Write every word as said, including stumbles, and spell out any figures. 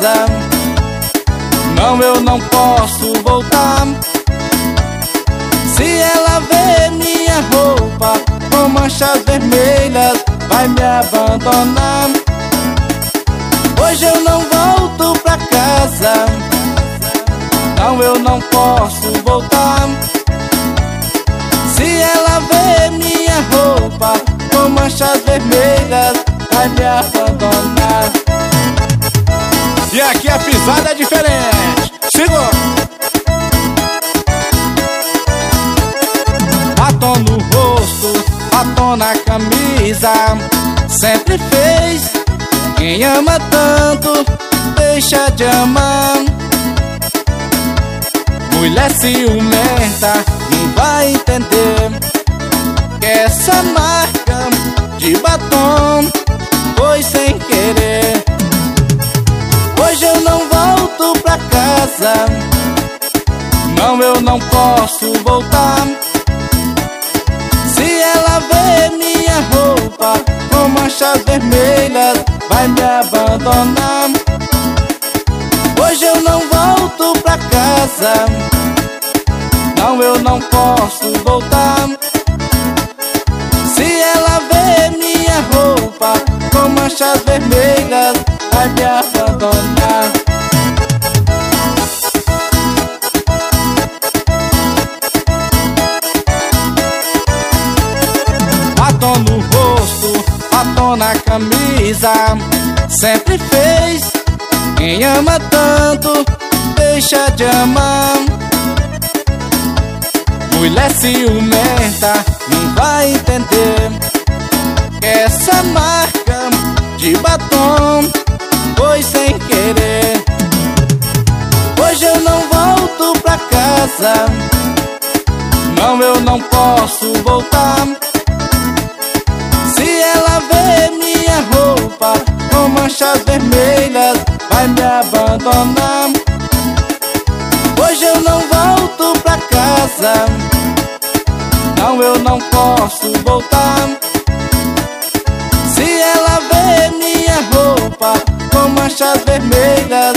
casa. Não, eu não posso voltar. Se ela vê minha roupa com manchas vermelhas, vai me abandonar. Hoje eu não volto pra casa. Não, eu não posso voltar. Se ela vê minha roupa com manchas vermelhas, vai me abandonar. E aqui a pisada é diferente. Segura. Batom no rosto, batom na camisa, sempre fez. Quem ama tanto, deixa de amar. Mulher ciumenta, não vai entender que essa marca de batom foi sem querer. Hoje eu não volto pra casa. Não, eu não posso voltar. Se ela vê minha roupa com manchas vermelhas, vai me abandonar. Hoje eu não volto pra casa. Não, eu não posso voltar. Se ela vê minha roupa com manchas vermelhas, vai me abandonar. Batom no rosto, batom na camisa, sempre fez. Quem ama tanto, deixa de amar. Mulher ciumenta, não vai entender que essa marca de batom foi sem querer. Hoje eu não volto pra casa. Não, eu não posso voltar. Se ela vê minha roupa com manchas vermelhas, vai me abandonar. Hoje eu não volto pra casa. Não, eu não posso voltar. Se ela vê minha roupa com manchas vermelhas,